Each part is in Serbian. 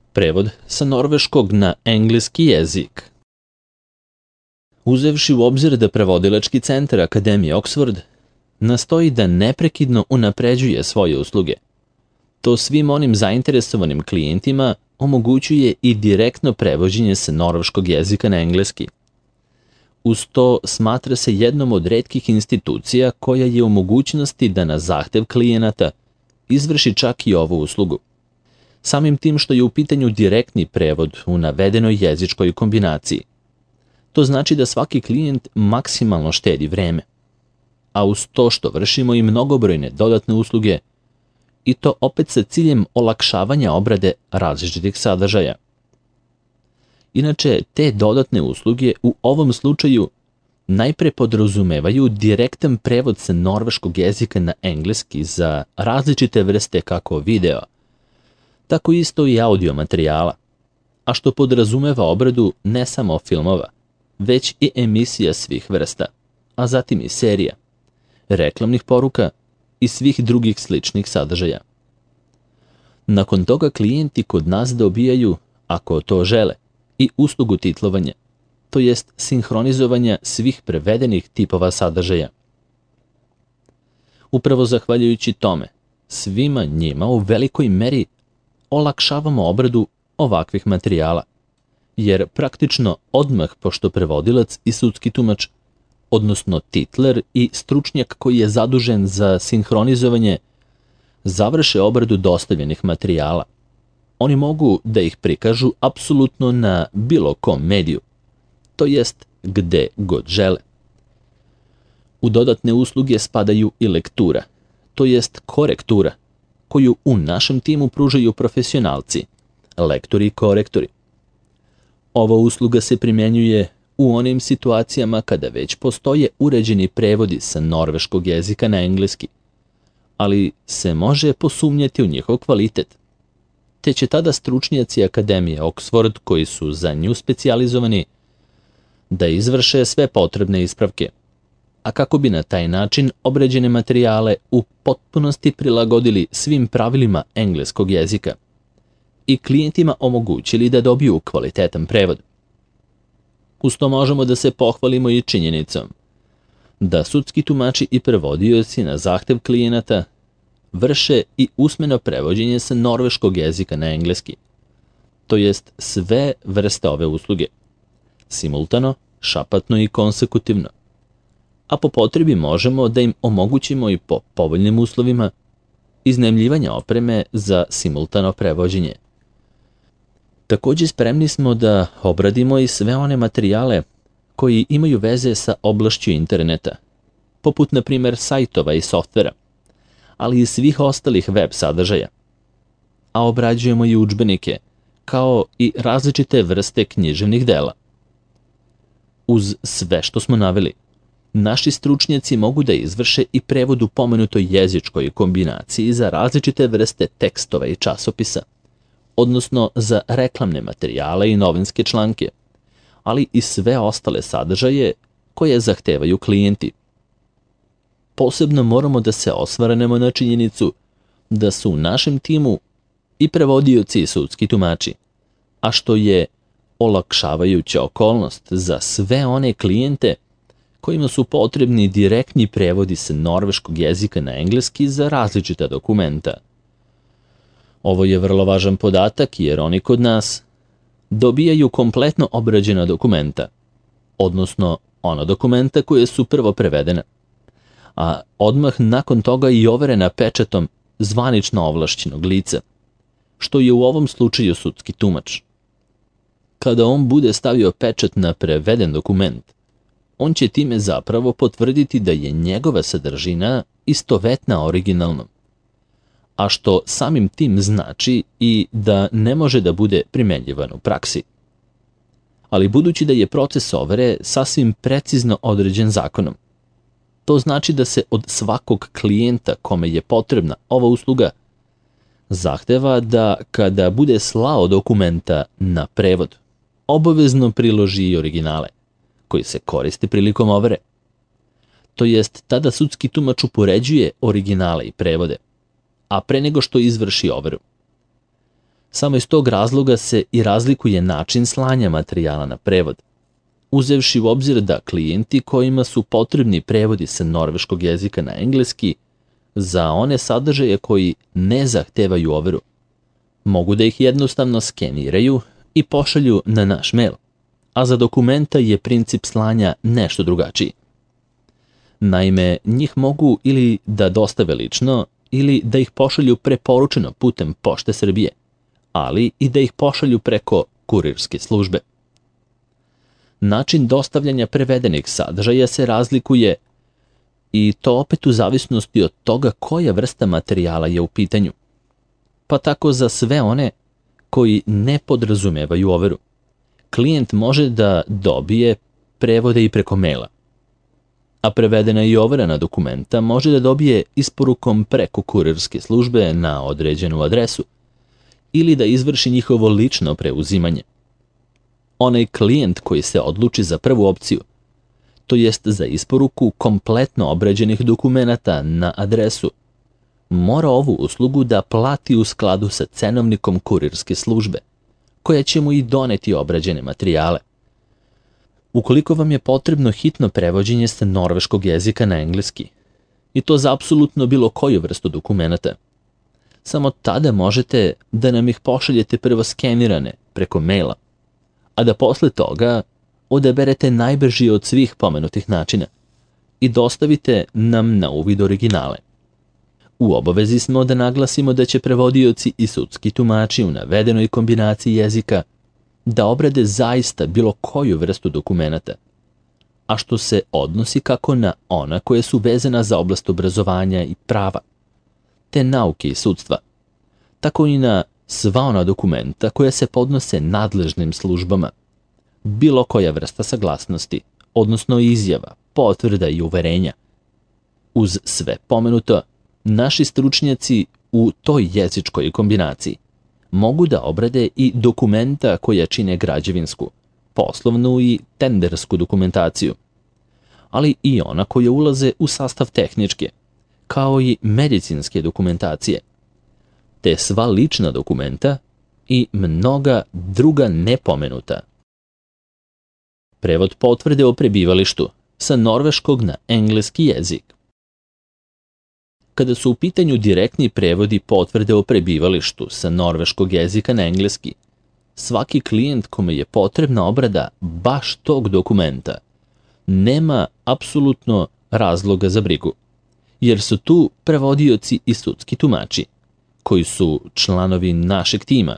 Prevod sa norveškog na engleski jezik. Uzevši u obzir da prevodilački centar Akademije Oxford nastoji da neprekidno unapređuje svoje usluge, to svim onim zainteresovanim klijentima omogućuje i direktno prevođenje sa norveškog jezika na engleski. Uz to smatra se jednom od retkih institucija koja je u mogućnosti da na zahtev klijenata izvrši čak i ovu uslugu. Samim tim što je u pitanju direktni prevod u navedenoj jezičkoj kombinaciji. To znači da svaki klijent maksimalno štedi vreme, a uz to što vršimo i mnogobrojne dodatne usluge, i to opet sa ciljem olakšavanja obrade različitih sadržaja. Inače, te dodatne usluge u ovom slučaju najpre podrazumevaju direktan prevod sa norveškog jezika na engleski za različite vrste kako video, tako isto i audio materijala, a što podrazumeva obradu ne samo filmova, već i emisija svih vrsta, a zatim i serija, reklamnih poruka i svih drugih sličnih sadržaja. Nakon toga klijenti kod nas dobijaju, ako to žele, i uslugu titlovanja, to jest sinhronizovanja svih prevedenih tipova sadržaja. Upravo zahvaljujući tome, svima njima u velikoj meri olakšavamo obradu ovakvih materijala, jer praktično odmah pošto prevodilac i sudski tumač, odnosno titler i stručnjak koji je zadužen za sinhronizovanje, završe obradu dostavljenih materijala, oni mogu da ih prikažu apsolutno na bilo kom mediju, to jest gde god žele. U dodatne usluge spadaju i lektura, to jest korektura, koju u našem timu pružaju profesionalci, lektori i korektori. Ova usluga se primjenjuje u onim situacijama kada već postoje uređeni prevodi sa norveškog jezika na engleski, ali se može posumnjati u njihov kvalitet, te će tada stručnjaci Akademije Oxford koji su za nju specijalizovani da izvrše sve potrebne ispravke, a kako bi na taj način obrađene materijale u potpunosti prilagodili svim pravilima engleskog jezika i klijentima omogućili da dobiju kvalitetan prevod. Uz to možemo da se pohvalimo i činjenicom da sudski tumači i prevodioci na zahtev klijenata vrše i usmeno prevođenje sa norveškog jezika na engleski, to jest sve vrste ove usluge, simultano, šapatno i konsekutivno, a po potrebi možemo da im omogućimo i po povoljnim uslovima iznajmljivanja opreme za simultano prevođenje. Također spremni smo da obradimo i sve one materijale koji imaju veze sa oblašću interneta, poput na primjer sajtova i softvera, ali i svih ostalih web sadržaja. A obrađujemo i udžbenike, kao i različite vrste književnih dela. Uz sve što smo naveli, naši stručnjaci mogu da izvrše i prevod u pomenutoj jezičkoj kombinaciji za različite vrste tekstova i časopisa, odnosno za reklamne materijale i novinske članke, ali i sve ostale sadržaje koje zahtevaju klijenti. Posebno moramo da se osvrnemo na činjenicu da su u našem timu i prevodioci i sudski tumači, a što je olakšavajuća okolnost za sve one klijente kojima su potrebni direktni prevodi sa norveškog jezika na engleski za različita dokumenta. Ovo je vrlo važan podatak jer oni kod nas dobijaju kompletno obrađena dokumenta, odnosno ona dokumenta koje su prvo prevedena, a odmah nakon toga i overena pečatom zvanično ovlašćenog lica, što je u ovom slučaju sudski tumač. Kada on bude stavio pečat na preveden dokument, on će time zapravo potvrditi da je njegova sadržina istovetna originalnom, a što samim tim znači i da ne može da bude primenjivan u praksi. Ali budući da je proces overe sasvim precizno određen zakonom, to znači da se od svakog klijenta kome je potrebna ova usluga zahteva da kada bude slao dokumenta na prevod, obavezno priloži i originale, koji se koriste prilikom overe. To jest, tada sudski tumač upoređuje originale i prevode, a pre nego što izvrši overu. Samo iz tog razloga se i razlikuje način slanja materijala na prevod. Uzevši u obzir da klijenti kojima su potrebni prevodi sa norveškog jezika na engleski, za one sadržaje koji ne zahtevaju overu, mogu da ih jednostavno skeniraju i pošalju na naš mail, a za dokumenta je princip slanja nešto drugačiji. Naime, njih mogu ili da dostave lično, ili da ih pošalju preporučeno putem Pošte Srbije, ali i da ih pošalju preko kurirske službe. Način dostavljanja prevedenih sadržaja se razlikuje i to opet u zavisnosti od toga koja vrsta materijala je u pitanju. Pa tako za sve one koji ne podrazumevaju overu, klijent može da dobije prevode i preko maila, a prevedena i overena dokumenta može da dobije isporukom preko kurirske službe na određenu adresu ili da izvrši njihovo lično preuzimanje. Onaj klijent koji se odluči za prvu opciju, to jest za isporuku kompletno obrađenih dokumenata na adresu, mora ovu uslugu da plati u skladu sa cenovnikom kurirske službe, koja će mu i doneti obrađene materijale. Ukoliko vam je potrebno hitno prevođenje sa norveškog jezika na engleski, i to za apsolutno bilo koju vrstu dokumenata, samo tada možete da nam ih pošaljete prvo skenirane preko maila, a da posle toga odaberete najbrži od svih pomenutih načina i dostavite nam na uvid originale. U obavezi smo da naglasimo da će prevodioci i sudski tumači u navedenoj kombinaciji jezika da obrade zaista bilo koju vrstu dokumenata, a što se odnosi kako na ona koje su vezana za oblast obrazovanja i prava, te nauke i sudstva, tako i na sva ona dokumenta koja se podnose nadležnim službama, bilo koja vrsta saglasnosti, odnosno izjava, potvrda i uverenja. Uz sve pomenuto, naši stručnjaci u toj jezičkoj kombinaciji mogu da obrade i dokumenta koja čine građevinsku, poslovnu i tendersku dokumentaciju, ali i ona koja ulaze u sastav tehničke, kao i medicinske dokumentacije, te sva lična dokumenta i mnoga druga nepomenuta. Prevod potvrde o prebivalištu sa norveškog na engleski jezik. Kada su u pitanju direktni prevodi potvrde o prebivalištu sa norveškog jezika na engleski, svaki klijent kome je potrebna obrada baš tog dokumenta nema apsolutno razloga za brigu, jer su tu prevodioci i sudski tumači, koji su članovi našeg tima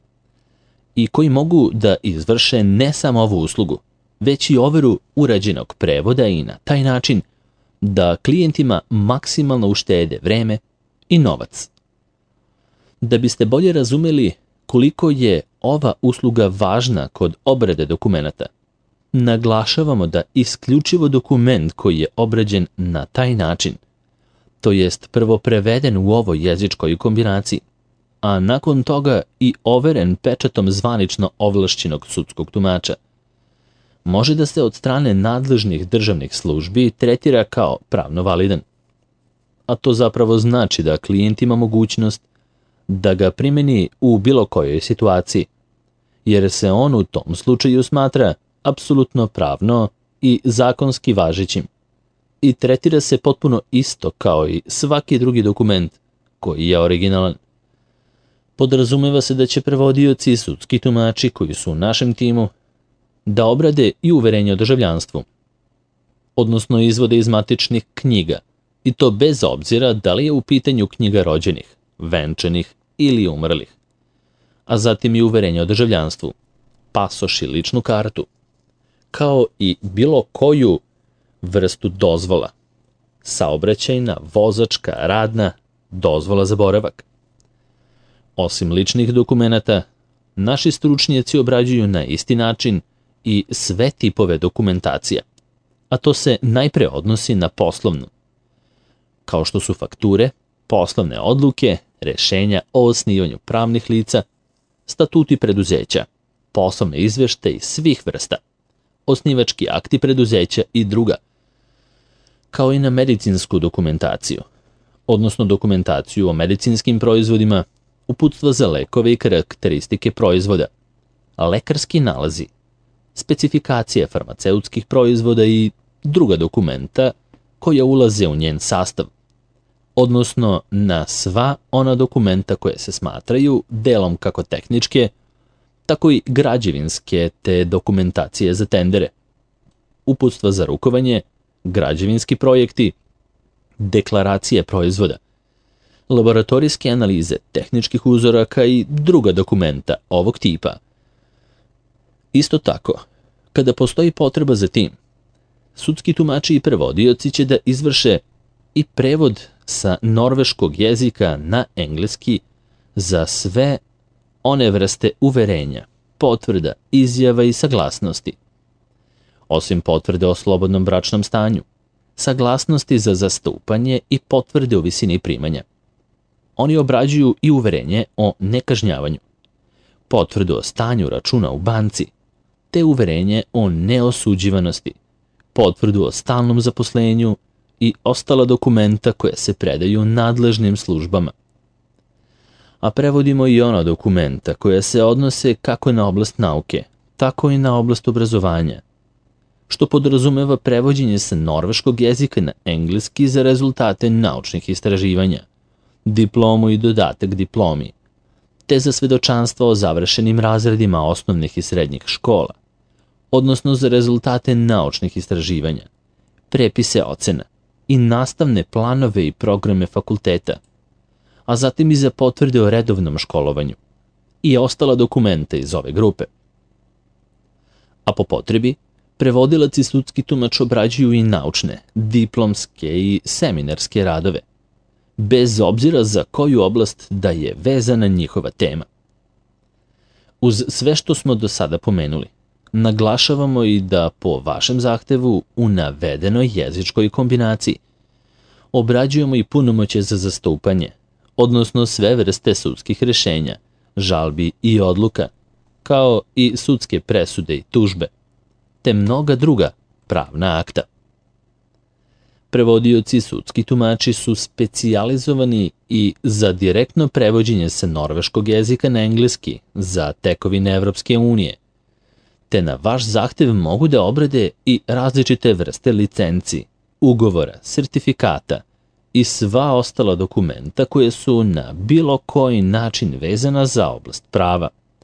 i koji mogu da izvrše ne samo ovu uslugu, već i overu urađenog prevoda i na taj način da klijentima maksimalno uštede vreme i novac. Da biste bolje razumeli koliko je ova usluga važna kod obrade dokumenata, naglašavamo da isključivo dokument koji je obrađen na taj način, to jest prvo preveden u ovoj jezičkoj kombinaciji, a nakon toga i overen pečatom zvanično ovlašćenog sudskog tumača, može da se od strane nadležnih državnih službi tretira kao pravno validan. A to zapravo znači da klijent ima mogućnost da ga primeni u bilo kojoj situaciji, jer se on u tom slučaju smatra apsolutno pravno i zakonski važećim i tretira se potpuno isto kao i svaki drugi dokument koji je originalan. Podrazumeva se da će prevodioci i sudski tumači koji su u našem timu da obrade i uverenje o državljanstvu, odnosno izvode iz matičnih knjiga, i to bez obzira da li je u pitanju knjiga rođenih, venčanih ili umrlih, a zatim i uverenje o državljanstvu, pasoš i ličnu kartu, kao i bilo koju vrstu dozvola, saobraćajna, vozačka, radna, dozvola za boravak. Osim ličnih dokumenata, naši stručnjaci obrađuju na isti način i sve tipove dokumentacija, a to se najpre odnosi na poslovnu, kao što su fakture, poslovne odluke, rešenja o osnivanju pravnih lica, statuti preduzeća, poslovne izveštaje svih vrsta, osnivački akti preduzeća i druga, kao i na medicinsku dokumentaciju, odnosno dokumentaciju o medicinskim proizvodima, uputstva za lekove i karakteristike proizvoda, lekarski nalazi, specifikacije farmaceutskih proizvoda i druga dokumenta koja ulaze u njen sastav, odnosno na sva ona dokumenta koje se smatraju delom kako tehničke, tako i građevinske te dokumentacije za tendere, uputstva za rukovanje, građevinski projekti, deklaracije proizvoda, laboratorijske analize tehničkih uzoraka i druga dokumenta ovog tipa. Isto tako, kada postoji potreba za tim, sudski tumači i prevodioci će da izvrše i prevod sa norveškog jezika na engleski za sve one vrste uverenja, potvrda, izjava i saglasnosti. Osim potvrde o slobodnom bračnom stanju, saglasnosti za zastupanje i potvrde o visini primanja. Oni obrađuju i uverenje o nekažnjavanju, potvrdu o stanju računa u banci, te uverenje o neosuđivanosti, potvrdu o stalnom zaposlenju i ostala dokumenta koje se predaju nadležnim službama. A prevodimo i ona dokumenta koja se odnose kako na oblast nauke, tako i na oblast obrazovanja, što podrazumeva prevođenje sa norveškog jezika na engleski za rezultate naučnih istraživanja, diplomu i dodatak diplomi, te za svedočanstva o završenim razredima osnovnih i srednjih škola, odnosno za rezultate naučnih istraživanja, prepise ocena i nastavne planove i programe fakulteta, a zatim i za potvrde o redovnom školovanju i ostala dokumenta iz ove grupe. A po potrebi, prevodilac i sudski tumač obrađuju i naučne, diplomske i seminarske radove, bez obzira za koju oblast da je vezana njihova tema. Uz sve što smo do sada pomenuli, naglašavamo i da po vašem zahtevu u navedenoj jezičkoj kombinaciji obrađujemo i punomoćje za zastupanje, odnosno sve vrste sudskih rešenja, žalbi i odluka, kao i sudske presude i tužbe, te mnoga druga pravna akta. Prevodioci i sudski tumači su specijalizovani i za direktno prevođenje sa norveškog jezika na engleski za tekovine Evropske unije, te na vaš zahtev mogu da obrade i različite vrste licenci, ugovora, sertifikata i sva ostala dokumenta koje su na bilo koji način vezana za oblast prava.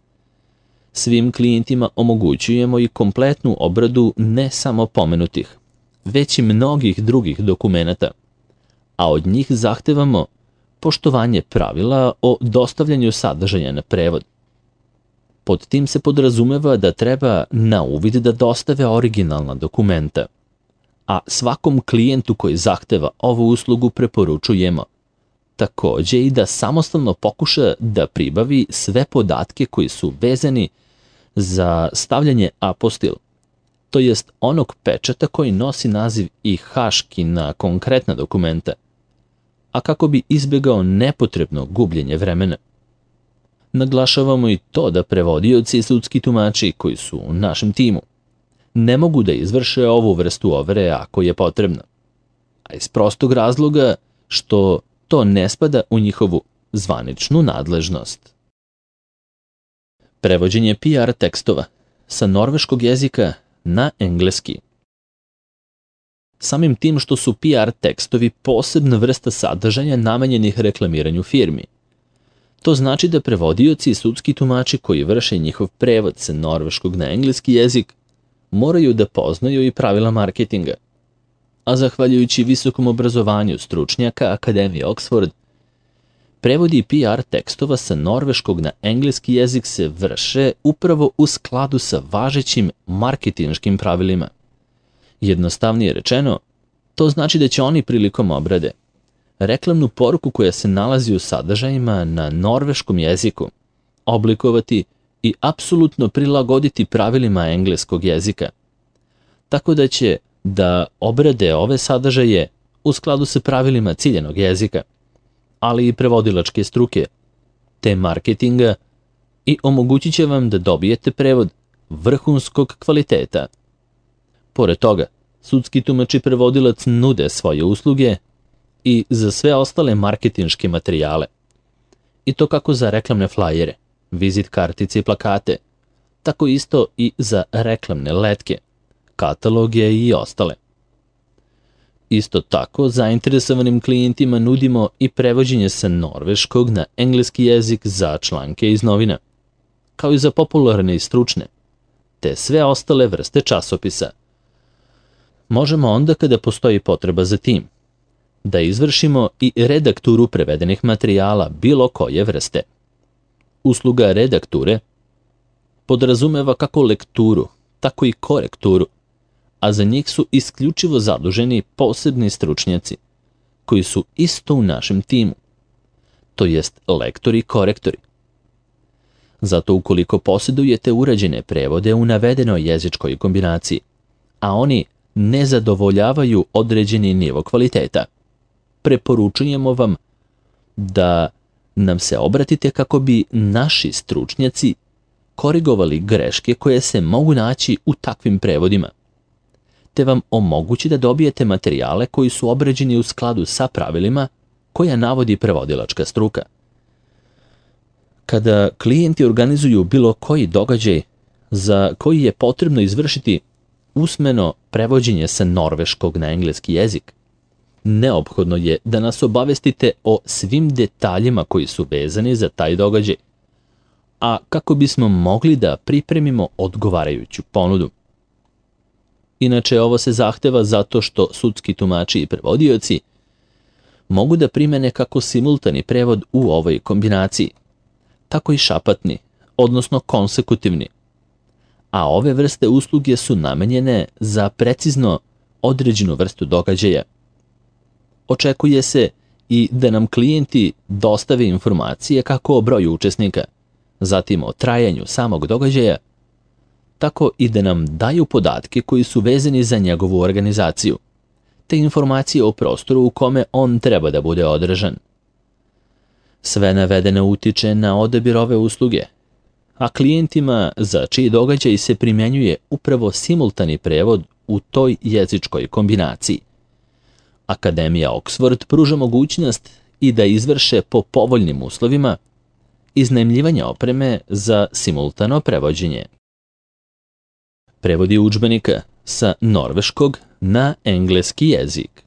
Svim klijentima omogućujemo i kompletnu obradu ne samo pomenutih, već i mnogih drugih dokumenata, a od njih zahtevamo poštovanje pravila o dostavljanju sadržaja na prevod. Pod tim se podrazumeva da treba na uvid da dostave originalna dokumenta, a svakom klijentu koji zahteva ovu uslugu preporučujemo takođe i da samostalno pokuša da pribavi sve podatke koji su vezani za stavljanje apostil, to jest onog pečata koji nosi naziv i haški na konkretna dokumenta, a kako bi izbegao nepotrebno gubljenje vremena. Naglašavamo i to da prevodioci i sudski tumači koji su u našem timu ne mogu da izvrše ovu vrstu overe ako je potrebno, a iz prostog razloga što to ne spada u njihovu zvaničnu nadležnost. Prevođenje PR tekstova sa norveškog jezika na engleski. Samim tim što su PR tekstovi posebna vrsta sadržanja namenjenih reklamiranju firmi. To znači da prevodioci i sudski tumači koji vrše njihov prevod sa norveškog na engleski jezik moraju da poznaju i pravila marketinga, a zahvaljujući visokom obrazovanju stručnjaka Akademije Oxford, prevodi PR tekstova sa norveškog na engleski jezik se vrše upravo u skladu sa važećim marketinškim pravilima. Jednostavnije rečeno, to znači da će oni prilikom obrade reklamnu poruku koja se nalazi u sadržajima na norveškom jeziku oblikovati i apsolutno prilagoditi pravilima engleskog jezika, tako da će da obrade ove sadržaje u skladu sa pravilima ciljanog jezika, ali i prevodilačke struke, te marketinga i omogućit će vam da dobijete prevod vrhunskog kvaliteta. Pored toga, sudski tumač i prevodilac nude svoje usluge i za sve ostale marketinške materijale. I to kako za reklamne flajere, vizit kartice i plakate, tako isto i za reklamne letke, kataloge i ostale. Isto tako, zainteresovanim klijentima nudimo i prevođenje sa norveškog na engleski jezik za članke iz novina, kao i za popularne i stručne, te sve ostale vrste časopisa. Možemo onda kada postoji potreba za tim, da izvršimo i redakturu prevedenih materijala bilo koje vrste. Usluga redakture podrazumeva kako lekturu, tako i korekturu, a za njih su isključivo zaduženi posebni stručnjaci, koji su isto u našem timu, to jest lektori i korektori. Zato ukoliko posjedujete urađene prevode u navedenoj jezičkoj kombinaciji, a oni ne zadovoljavaju određeni nivo kvaliteta, preporučujemo vam da nam se obratite kako bi naši stručnjaci korigovali greške koje se mogu naći u takvim prevodima, te vam omogući da dobijete materijale koji su obrađeni u skladu sa pravilima koja navodi prevodilačka struka. Kada klijenti organizuju bilo koji događaj za koji je potrebno izvršiti usmeno prevođenje sa norveškog na engleski jezik, neophodno je da nas obavestite o svim detaljima koji su vezani za taj događaj, a kako bismo mogli da pripremimo odgovarajuću ponudu. Inače, ovo se zahteva zato što sudski tumači i prevodioci mogu da primene kako simultani prevod u ovoj kombinaciji, tako i šapatni, odnosno konsekutivni, a ove vrste usluge su namenjene za precizno određenu vrstu događaja. Očekuje se i da nam klijenti dostave informacije kako o broju učesnika, zatim o trajanju samog događaja, tako i da nam daju podatke koji su vezani za njegovu organizaciju, te informacije o prostoru u kome on treba da bude održan. Sve navedeno utiče na odabir ove usluge, a klijentima za čiji događaj se primjenjuje upravo simultani prevod u toj jezičkoj kombinaciji. Akademija Oxford pruža mogućnost i da izvrše po povoljnim uslovima iznajmljivanje opreme za simultano prevođenje. Prevodi udžbenika sa norveškog na engleski jezik.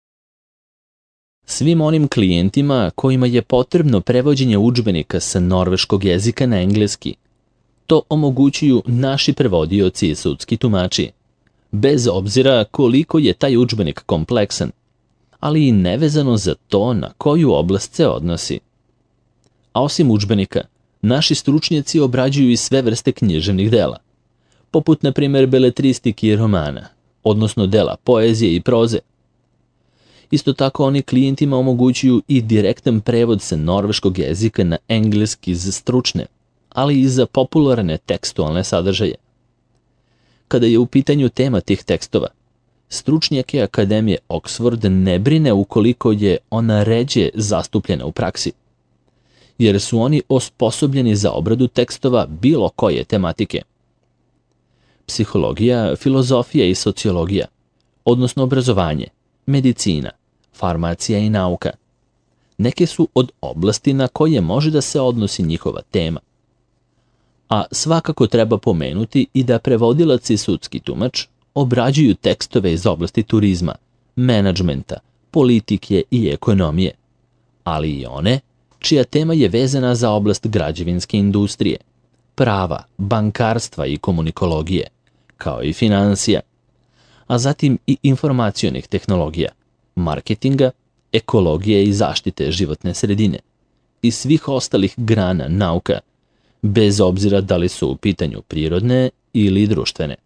Svim onim klijentima kojima je potrebno prevođenje udžbenika sa norveškog jezika na engleski, to omogućuju naši prevodioci i sudski tumači, bez obzira koliko je taj udžbenik kompleksan, ali i nevezano za to na koju oblast se odnosi. A osim udžbenika, naši stručnjaci obrađuju i sve vrste književnih dela, poput na primjer beletristike i romana, odnosno dela poezije i proze. Isto tako oni klijentima omogućuju i direktan prevod sa norveškog jezika na engleski za stručne, ali i za popularne tekstualne sadržaje. Kada je u pitanju tema tih tekstova, stručnjake Akademije Oxford ne brine ukoliko je ona ređe zastupljena u praksi, jer su oni osposobljeni za obradu tekstova bilo koje tematike. Psihologija, filozofija i sociologija, odnosno obrazovanje, medicina, farmacija i nauka, neke su od oblasti na koje može da se odnosi njihova tema. A svakako treba pomenuti i da prevodilac i sudski tumač obrađuju tekstove iz oblasti turizma, menadžmenta, politike i ekonomije, ali i one čija tema je vezana za oblast građevinske industrije, prava, bankarstva i komunikologije, kao i finansija, a zatim i informacionih tehnologija, marketinga, ekologije i zaštite životne sredine i svih ostalih grana nauka, bez obzira da li su u pitanju prirodne ili društvene.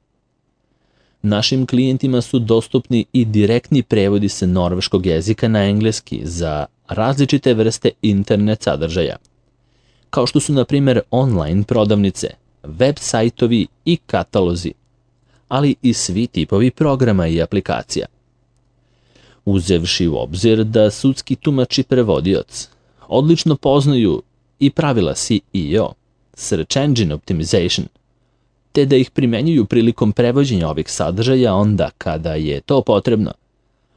Našim klijentima su dostupni i direktni prevodi sa norveškog jezika na engleski za različite vrste internet sadržaja, kao što su na primjer online prodavnice, web sajtovi i katalozi, ali i svi tipovi programa i aplikacija. Uzevši u obzir da sudski tumač i prevodioc odlično poznaju i pravila SEO, Search Engine Optimization, te da ih primenjuju prilikom prevođenja ovih sadržaja onda kada je to potrebno,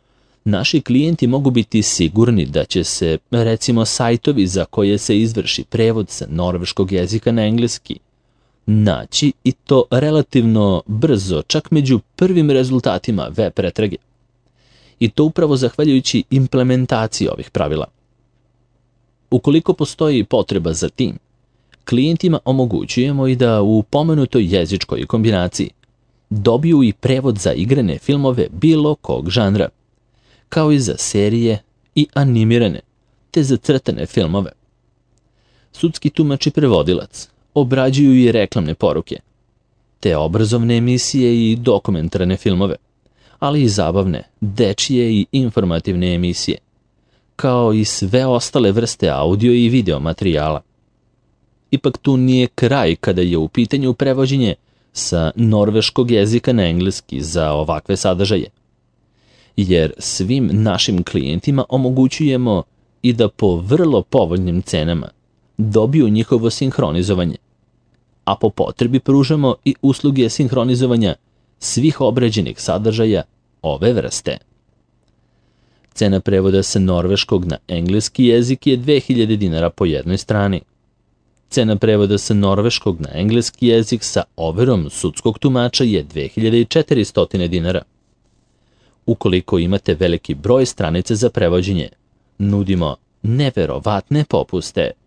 Naši klijenti mogu biti sigurni da će se, recimo, sajtovi za koje se izvrši prevod sa norveškog jezika na engleski naći, i to relativno brzo, čak među prvim rezultatima web pretrage. I to upravo zahvaljujući implementaciji ovih pravila. Ukoliko postoji potreba za tim, klijentima omogućujemo i da u pomenutoj jezičkoj kombinaciji dobiju i prevod za igrane filmove bilo kog žanra, kao i za serije i animirane, te za crtane filmove. Sudski tumač i prevodilac obrađuju i reklamne poruke, te obrazovne emisije i dokumentarne filmove, ali i zabavne, dečije i informativne emisije, kao i sve ostale vrste audio i video materijala. Ipak tu nije kraj kada je u pitanju prevođenje sa norveškog jezika na engleski za ovakve sadržaje, jer svim našim klijentima omogućujemo i da po vrlo povoljnim cenama dobiju njihovo sinhronizovanje, a po potrebi pružamo i usluge sinhronizovanja svih obrađenih sadržaja ove vrste. Cena prevoda sa norveškog na engleski jezik je 2000 dinara po jednoj strani. Cena prevoda sa norveškog na engleski jezik sa overom sudskog tumača je 2400 dinara. Ukoliko imate veliki broj stranica za prevođenje, nudimo neverovatne popuste.